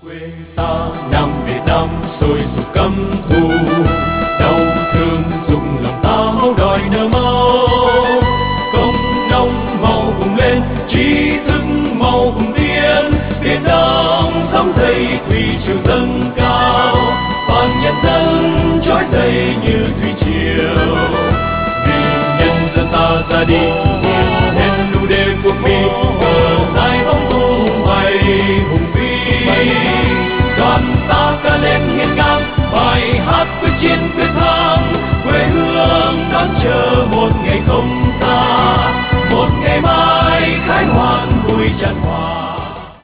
Quê ta Nam Việt Nam sôi sục căm thù, đau thương dùng lòng ta máu đòi nở máu. Công nông màu vùng lên, trí thức màu vùng tiến, Việt Nam thắm thầy thủy triều dâng cao, toàn nhân dân trỗi dậy như thủy triều. Vì nhân dân ta ra đi